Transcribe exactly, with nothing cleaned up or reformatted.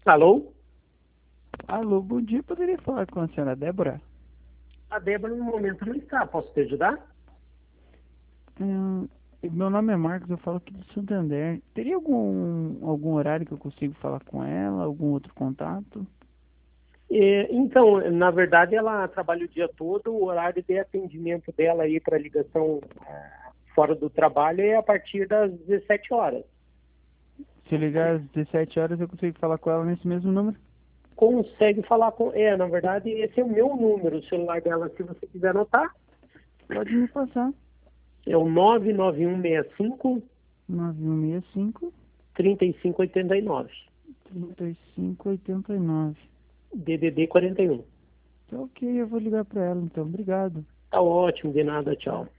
Alô? Alô, bom dia. Poderia falar com a senhora Débora? A Débora no momento não está. Posso te ajudar? Hum, meu nome é Marcos, eu falo aqui do Santander. Teria algum, algum horário que eu consigo falar com ela? Algum outro contato? É, então, na verdade, ela trabalha o dia todo. O horário de atendimento dela aí para ligação ah, fora do trabalho é a partir das dezessete horas. Se eu ligar às dezessete horas, eu consigo falar com ela nesse mesmo número? Consegue falar com... É, na verdade, esse é o meu número, o celular dela, se você quiser anotar. Pode me passar. É o nove nove um seis cinco, nove um seis cinco, três cinco oito nove, três cinco oito nove. D D D quarenta e um. Tá ok, eu vou ligar pra ela então. Obrigado. Tá ótimo, de nada, tchau.